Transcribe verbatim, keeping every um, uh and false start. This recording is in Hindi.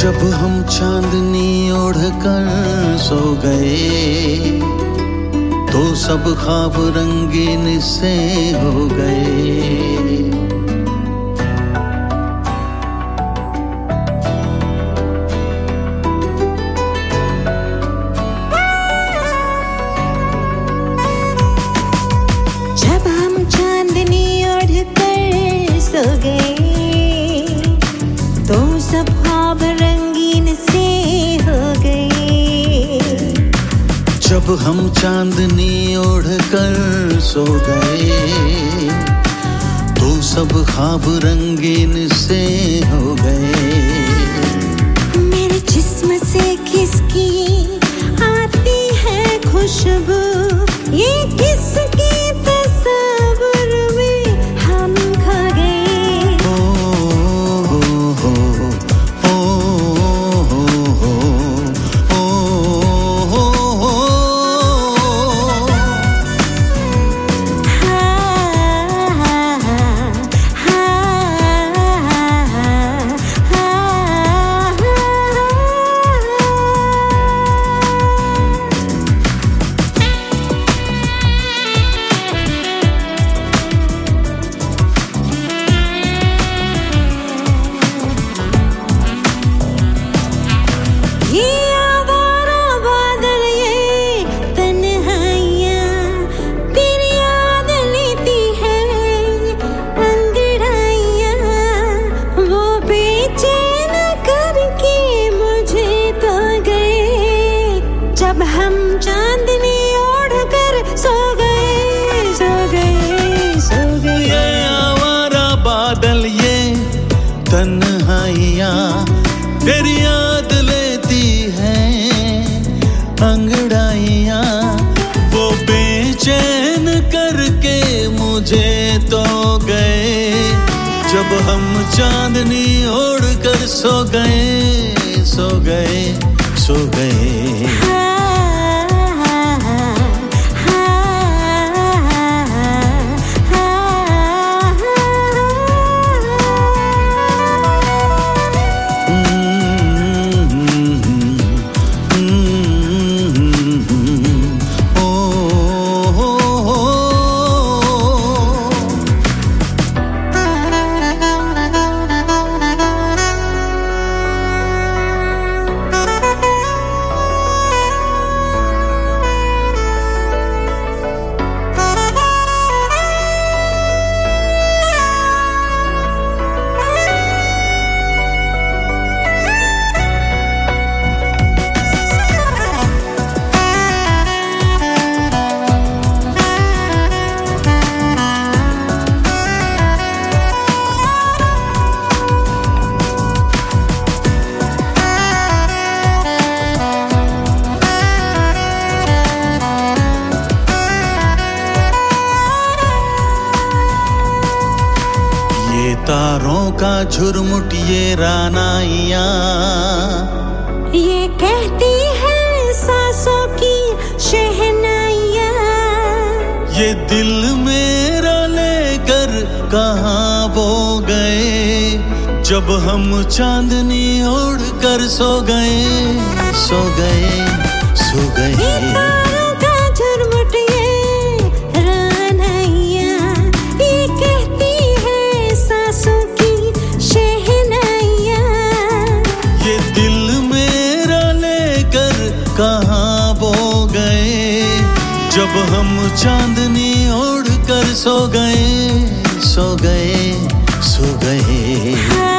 जब हम चांदनी ओढ़कर सो गए तो सब ख्वाब रंगीन से हो गए। जब हम चांदनी ओढ़कर सो गए तो सब ख्वाब रंगीन से हो गए। जब हम चांदनी ओढ़कर सो गए तो सब ख्वाब रंगीन से हो गए। मेरे जिस्म से किसकी आती है खुशबू, ये किसकी तस्वीर में हम खो गए। ओ हो हो हो हो हो हो जब हम चांदनी ओढ़कर सो गए सो गए सो गए। ये आवारा बादल ये तन्हाइयाँ तेरी याद लेती हैं अंगड़ाइयाँ, वो बेचैन करके मुझे तो गए। जब हम चांदनी ओढ़कर सो गए सो गए सो गए। तारों का झुरमुट ये रानाइयाँ ये कहती है सांसों की शहनाइयाँ। ये दिल मेरा लेकर कहाँ वो गए। जब हम चांदनी ओढ़कर सो गए सो गए सो गए। कहाँ वो गए। जब हम चांदनी ओढ़कर सो गए सो गए सो गए।